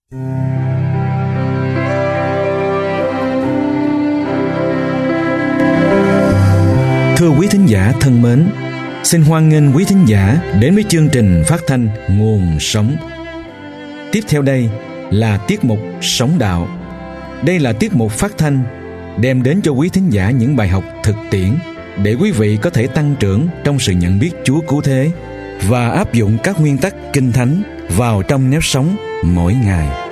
Thưa quý thính giả thân mến, xin hoan nghênh quý thính giả đến với chương trình phát thanh Nguồn Sống. Tiếp theo đây là tiết mục Sống Đạo. Đây là tiết mục phát thanh đem đến cho quý thính giả những bài học thực tiễn để quý vị có thể tăng trưởng trong sự nhận biết Chúa cứu thế và áp dụng các nguyên tắc Kinh Thánh vào trong nếp sống mỗi ngày.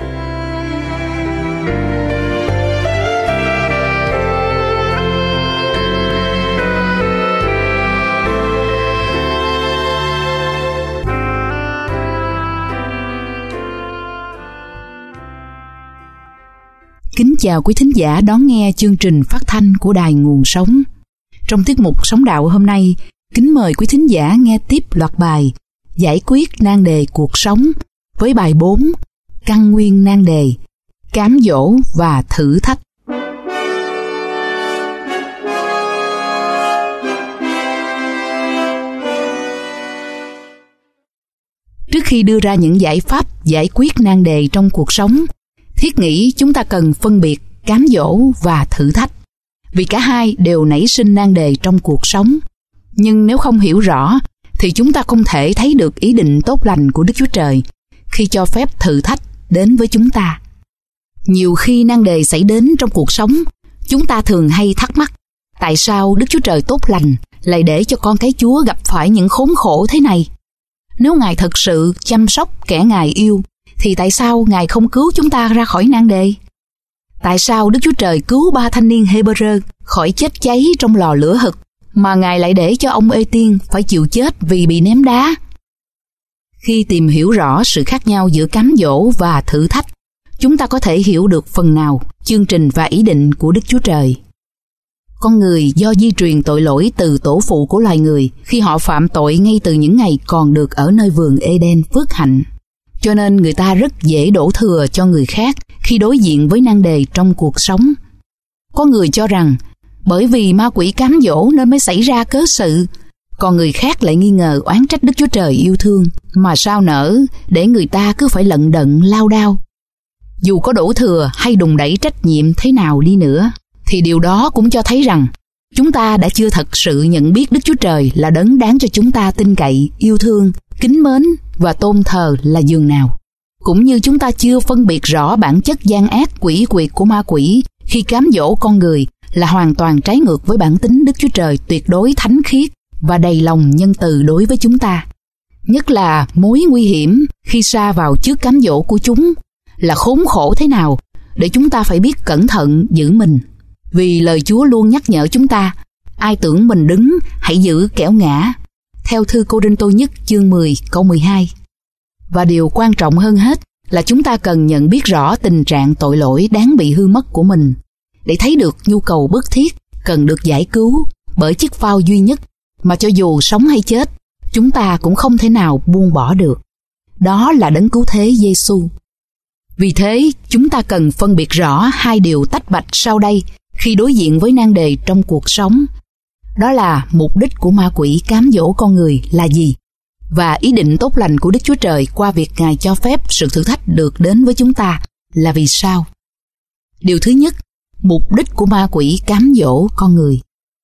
Kính chào quý thính giả đón nghe chương trình phát thanh của Đài Nguồn Sống. Trong tiết mục Sống Đạo hôm nay, kính mời quý thính giả nghe tiếp loạt bài Giải quyết nan đề cuộc sống với bài 4, Căn nguyên nan đề, cám dỗ và thử thách. Trước khi đưa ra những giải pháp giải quyết nan đề trong cuộc sống, thiết nghĩ chúng ta cần phân biệt cám dỗ và thử thách, vì cả hai đều nảy sinh nan đề trong cuộc sống. Nhưng nếu không hiểu rõ, thì chúng ta không thể thấy được ý định tốt lành của Đức Chúa Trời khi cho phép thử thách đến với chúng ta. Nhiều khi nan đề xảy đến trong cuộc sống, chúng ta thường hay thắc mắc, tại sao Đức Chúa Trời tốt lành lại để cho con cái Chúa gặp phải những khốn khổ thế này? Nếu Ngài thật sự chăm sóc kẻ Ngài yêu, thì tại sao Ngài không cứu chúng ta ra khỏi nan đề? Tại sao Đức Chúa Trời cứu 3 thanh niên Hê-bơ-rơ khỏi chết cháy trong lò lửa hực, mà Ngài lại để cho ông Ê-tiên phải chịu chết vì bị ném đá? Khi tìm hiểu rõ sự khác nhau giữa cám dỗ và thử thách, chúng ta có thể hiểu được phần nào chương trình và ý định của Đức Chúa Trời. Con người do di truyền tội lỗi từ tổ phụ của loài người khi họ phạm tội ngay từ những ngày còn được ở nơi vườn Ê-đen phước hạnh. Cho nên người ta rất dễ đổ thừa cho người khác khi đối diện với nan đề trong cuộc sống. Có người cho rằng bởi vì ma quỷ cám dỗ nên mới xảy ra cớ sự, còn người khác lại nghi ngờ oán trách Đức Chúa Trời yêu thương, mà sao nỡ để người ta cứ phải lận đận lao đao. Dù có đổ thừa hay đùn đẩy trách nhiệm thế nào đi nữa, thì điều đó cũng cho thấy rằng chúng ta đã chưa thật sự nhận biết Đức Chúa Trời là đấng đáng cho chúng ta tin cậy, yêu thương, kính mến và tôn thờ là dường nào. Cũng như chúng ta chưa phân biệt rõ bản chất gian ác quỷ quyệt của ma quỷ khi cám dỗ con người là hoàn toàn trái ngược với bản tính Đức Chúa Trời tuyệt đối thánh khiết và đầy lòng nhân từ đối với chúng ta. Nhất là mối nguy hiểm khi sa vào trước cám dỗ của chúng là khốn khổ thế nào để chúng ta phải biết cẩn thận giữ mình. Vì lời Chúa luôn nhắc nhở chúng ta, ai tưởng mình đứng hãy giữ kẻo ngã, theo thư Cô-rinh-tô nhất chương 10 câu 12. Và điều quan trọng hơn hết là chúng ta cần nhận biết rõ tình trạng tội lỗi đáng bị hư mất của mình, để thấy được nhu cầu bức thiết cần được giải cứu bởi chiếc phao duy nhất mà cho dù sống hay chết, chúng ta cũng không thể nào buông bỏ được. Đó là đấng cứu thế Giê-xu. Vì thế, chúng ta cần phân biệt rõ hai điều tách bạch sau đây khi đối diện với nan đề trong cuộc sống. Đó là mục đích của ma quỷ cám dỗ con người là gì, và ý định tốt lành của Đức Chúa Trời qua việc Ngài cho phép sự thử thách được đến với chúng ta là vì sao. Điều thứ nhất, mục đích của ma quỷ cám dỗ con người.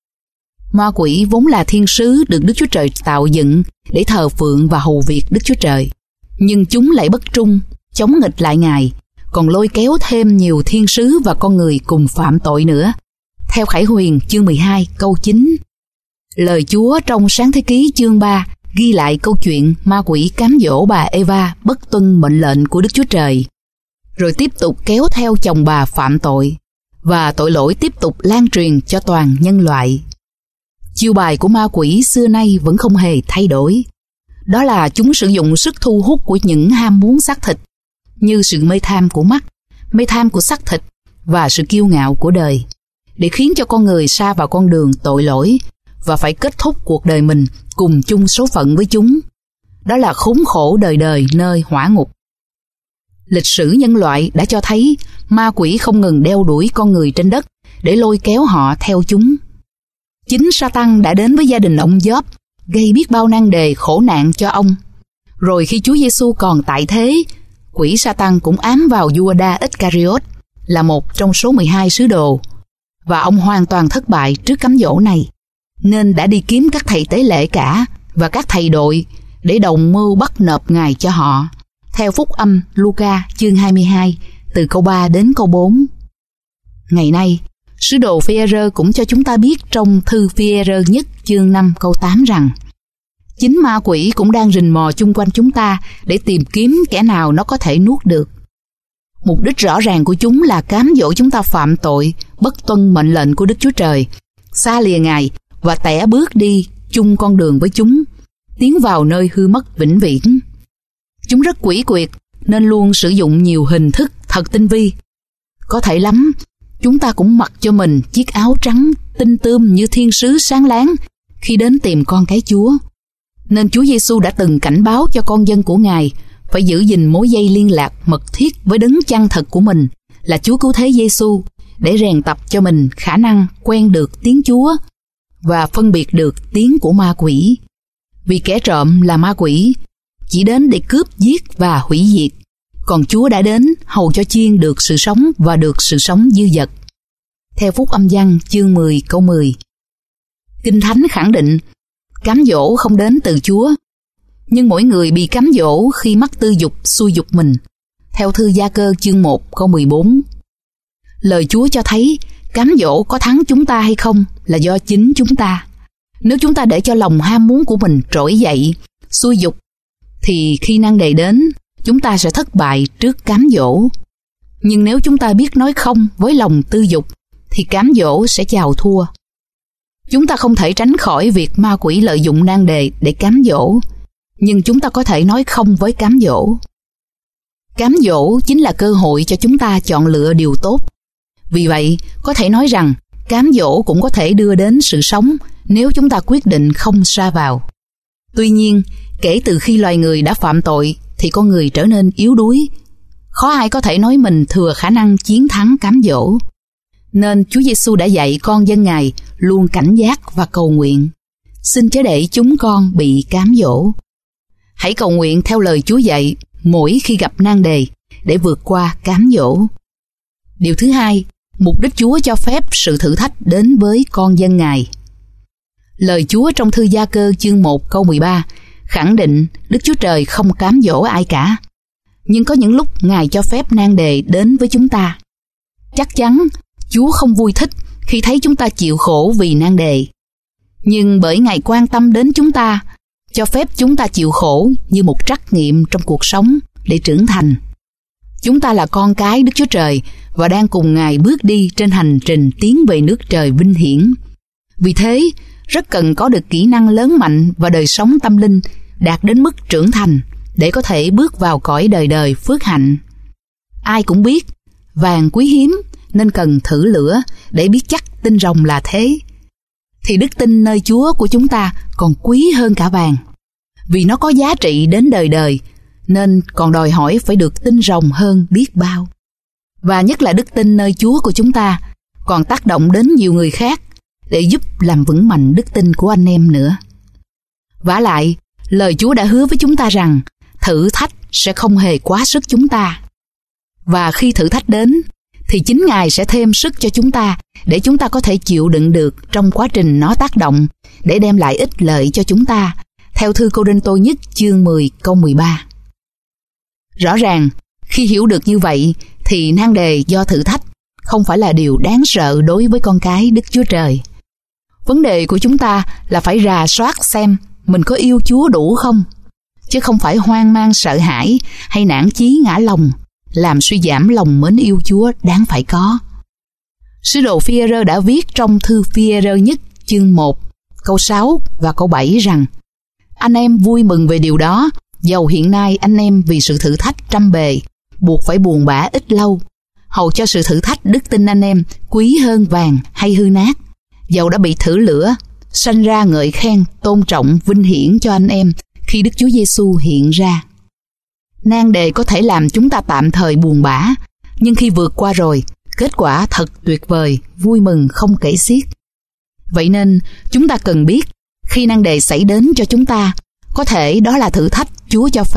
Ma quỷ vốn là thiên sứ được Đức Chúa Trời tạo dựng để thờ phượng và hầu việc Đức Chúa Trời, nhưng chúng lại bất trung, chống nghịch lại Ngài, còn lôi kéo thêm nhiều thiên sứ và con người cùng phạm tội nữa. Theo Khải Huyền chương 12 câu 9, lời Chúa trong Sáng Thế Ký chương 3 ghi lại câu chuyện ma quỷ cám dỗ bà Eva bất tuân mệnh lệnh của Đức Chúa Trời, rồi tiếp tục kéo theo chồng bà phạm tội, và tội lỗi tiếp tục lan truyền cho toàn nhân loại. Chiêu bài của ma quỷ xưa nay vẫn không hề thay đổi. Đó là chúng sử dụng sức thu hút của những ham muốn xác thịt, như sự mê tham của mắt, mê tham của xác thịt và sự kiêu ngạo của đời, để khiến cho con người sa vào con đường tội lỗi và phải kết thúc cuộc đời mình cùng chung số phận với chúng. Đó là khốn khổ đời đời nơi hỏa ngục. Lịch sử nhân loại đã cho thấy ma quỷ không ngừng đeo đuổi con người trên đất để lôi kéo họ theo chúng. Chính Sa-tan đã đến với gia đình ông Gióp, gây biết bao nan đề khổ nạn cho ông. Rồi khi Chúa Giê-xu còn tại thế, quỷ Sa-tan cũng ám vào Giuđa Iscariot là một trong số 12 sứ đồ, và ông hoàn toàn thất bại trước cám dỗ này, nên đã đi kiếm các thầy tế lễ cả và các thầy đội để đồng mưu bắt nộp Ngài cho họ, theo Phúc Âm Luca chương 22 từ câu 3 đến câu 4. Ngày nay, sứ đồ Phi-e-rơ cũng cho chúng ta biết trong thư Phi-e-rơ nhất chương 5 câu 8 rằng chính ma quỷ cũng đang rình mò chung quanh chúng ta để tìm kiếm kẻ nào nó có thể nuốt được. Mục đích rõ ràng của chúng là cám dỗ chúng ta phạm tội, bất tuân mệnh lệnh của Đức Chúa Trời, xa lìa Ngài và tẻ bước đi chung con đường với chúng, tiến vào nơi hư mất vĩnh viễn. Chúng rất quỷ quyệt nên luôn sử dụng nhiều hình thức thật tinh vi. Có thể lắm, chúng ta cũng mặc cho mình chiếc áo trắng tinh tươm như thiên sứ sáng láng khi đến tìm con cái Chúa. Nên Chúa Giêsu đã từng cảnh báo cho con dân của Ngài phải giữ gìn mối dây liên lạc mật thiết với đấng chân thật của mình là Chúa Cứu Thế Giêsu, để rèn tập cho mình khả năng quen được tiếng Chúa và phân biệt được tiếng của ma quỷ. Vì kẻ trộm là ma quỷ, chỉ đến để cướp, giết và hủy diệt, còn Chúa đã đến hầu cho chiên được sự sống và được sự sống dư dật. Theo Phúc Âm Giăng chương 10 câu 10. Kinh Thánh khẳng định cám dỗ không đến từ Chúa, nhưng mỗi người bị cám dỗ khi mắc tư dục xuôi dục mình. Theo thư Gia-cơ chương 1 câu 14. Lời Chúa cho thấy cám dỗ có thắng chúng ta hay không là do chính chúng ta. Nếu chúng ta để cho lòng ham muốn của mình trỗi dậy, xuôi dục, thì khi nan đề đến, chúng ta sẽ thất bại trước cám dỗ. Nhưng nếu chúng ta biết nói không với lòng tư dục, thì cám dỗ sẽ chào thua. Chúng ta không thể tránh khỏi việc ma quỷ lợi dụng nan đề để cám dỗ, nhưng chúng ta có thể nói không với cám dỗ. Cám dỗ chính là cơ hội cho chúng ta chọn lựa điều tốt. Vì vậy, có thể nói rằng cám dỗ cũng có thể đưa đến sự sống nếu chúng ta quyết định không sa vào. Tuy nhiên, kể từ khi loài người đã phạm tội thì con người trở nên yếu đuối. Khó ai có thể nói mình thừa khả năng chiến thắng cám dỗ. Nên Chúa Giêsu đã dạy con dân Ngài luôn cảnh giác và cầu nguyện. Xin chớ để chúng con bị cám dỗ. Hãy cầu nguyện theo lời Chúa dạy mỗi khi gặp nan đề để vượt qua cám dỗ. Điều thứ hai, mục đích Chúa cho phép sự thử thách đến với con dân Ngài. Lời Chúa trong thư Gia-cơ chương 1 câu 13 khẳng định Đức Chúa Trời không cám dỗ ai cả. Nhưng có những lúc Ngài cho phép nan đề đến với chúng ta. Chắc chắn Chúa không vui thích khi thấy chúng ta chịu khổ vì nan đề. Nhưng bởi Ngài quan tâm đến chúng ta, cho phép chúng ta chịu khổ như một trắc nghiệm trong cuộc sống để trưởng thành. Chúng ta là con cái Đức Chúa Trời và đang cùng Ngài bước đi trên hành trình tiến về nước trời vinh hiển. Vì thế, rất cần có được kỹ năng lớn mạnh và đời sống tâm linh đạt đến mức trưởng thành để có thể bước vào cõi đời đời phước hạnh. Ai cũng biết, vàng quý hiếm nên cần thử lửa để biết chắc tin rồng là thế. Thì đức tin nơi Chúa của chúng ta còn quý hơn cả vàng. Vì nó có giá trị đến đời đời, nên còn đòi hỏi phải được tin rồng hơn biết bao. Và nhất là đức tin nơi Chúa của chúng ta còn tác động đến nhiều người khác để giúp làm vững mạnh đức tin của anh em nữa. Vả lại, lời Chúa đã hứa với chúng ta rằng thử thách sẽ không hề quá sức chúng ta. Và khi thử thách đến, thì chính Ngài sẽ thêm sức cho chúng ta để chúng ta có thể chịu đựng được trong quá trình nó tác động để đem lại ích lợi cho chúng ta, theo thư Cô-rinh-tô nhất chương 10 câu 13. Rõ ràng, khi hiểu được như vậy thì nan đề do thử thách không phải là điều đáng sợ đối với con cái Đức Chúa Trời. Vấn đề của chúng ta là phải rà soát xem mình có yêu Chúa đủ không, chứ không phải hoang mang sợ hãi hay nản chí ngã lòng, làm suy giảm lòng mến yêu Chúa đáng phải có. Sứ đồ Phi-e-rơ đã viết trong thư Phi-e-rơ nhất chương 1 câu 6 và câu 7 rằng: anh em vui mừng về điều đó, dầu hiện nay anh em vì sự thử thách trăm bề buộc phải buồn bã ít lâu, hầu cho sự thử thách đức tin anh em quý hơn vàng hay hư nát, dầu đã bị thử lửa, sanh ra ngợi khen, tôn trọng, vinh hiển cho anh em khi Đức Chúa Giêsu hiện ra. Nan đề có thể làm chúng ta tạm thời buồn bã, nhưng khi vượt qua rồi, kết quả thật tuyệt vời, vui mừng không kể xiết. Vậy nên, chúng ta cần biết, khi nan đề xảy đến cho chúng ta, có thể đó là thử thách Chúa cho phép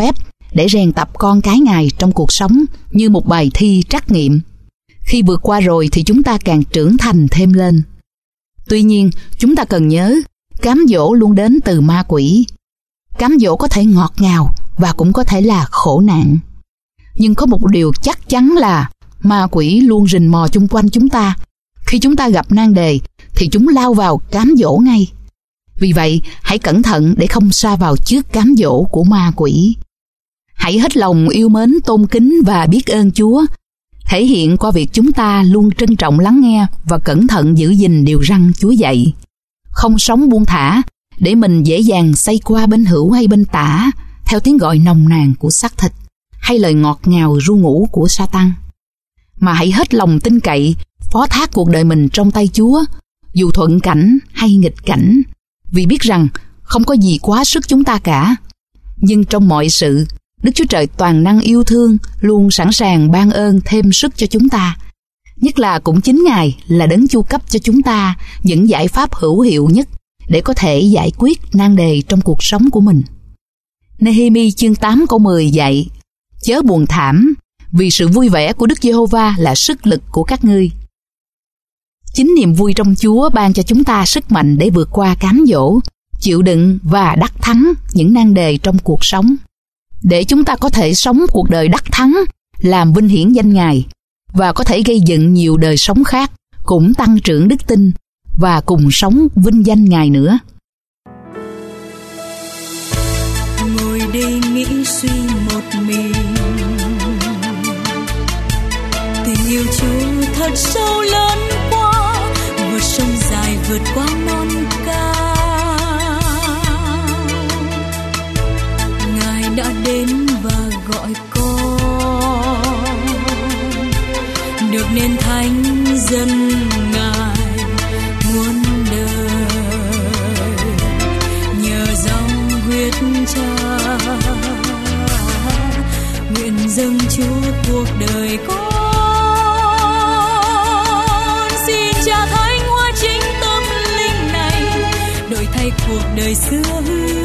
để rèn tập con cái Ngài trong cuộc sống như một bài thi trắc nghiệm. Khi vượt qua rồi thì chúng ta càng trưởng thành thêm lên. Tuy nhiên, chúng ta cần nhớ, cám dỗ luôn đến từ ma quỷ. Cám dỗ có thể ngọt ngào và cũng có thể là khổ nạn. Nhưng có một điều chắc chắn là ma quỷ luôn rình mò chung quanh chúng ta. Khi chúng ta gặp nan đề thì chúng lao vào cám dỗ ngay. Vì vậy, hãy cẩn thận để không sa vào trước cám dỗ của ma quỷ. Hãy hết lòng yêu mến, tôn kính và biết ơn Chúa, thể hiện qua việc chúng ta luôn trân trọng lắng nghe và cẩn thận giữ gìn điều răn Chúa dạy. Không sống buông thả, để mình dễ dàng xoay qua bên hữu hay bên tả, theo tiếng gọi nồng nàn của xác thịt, hay lời ngọt ngào ru ngủ của Sa-tan. Mà hãy hết lòng tin cậy, phó thác cuộc đời mình trong tay Chúa, dù thuận cảnh hay nghịch cảnh, vì biết rằng không có gì quá sức chúng ta cả. Nhưng trong mọi sự, Đức Chúa Trời toàn năng yêu thương luôn sẵn sàng ban ơn thêm sức cho chúng ta. Nhất là cũng chính Ngài là đấng chu cấp cho chúng ta những giải pháp hữu hiệu nhất để có thể giải quyết nan đề trong cuộc sống của mình. Nê-hê-mi chương 8 câu 10 dạy: Chớ buồn thảm, vì sự vui vẻ của Đức Giê-hô-va là sức lực của các ngươi. Chính niềm vui trong Chúa ban cho chúng ta sức mạnh để vượt qua cám dỗ, chịu đựng và đắc thắng những nan đề trong cuộc sống. Để chúng ta có thể sống cuộc đời đắc thắng, làm vinh hiển danh Ngài, và có thể gây dựng nhiều đời sống khác, cũng tăng trưởng đức tin và cùng sống vinh danh Ngài nữa. Ngồi đây nghĩ suy một mình, tình yêu Chúa thật sâu lớn quá, vượt sông dài vượt qua non cao. Ngài đã đến và gọi con được nên thánh dân Ngài muôn đời, nhờ dòng huyết Cha nguyện dâng Chúa cuộc đời con. Xin Cha thánh hóa chính tâm linh này, đổi thay cuộc đời xưa hư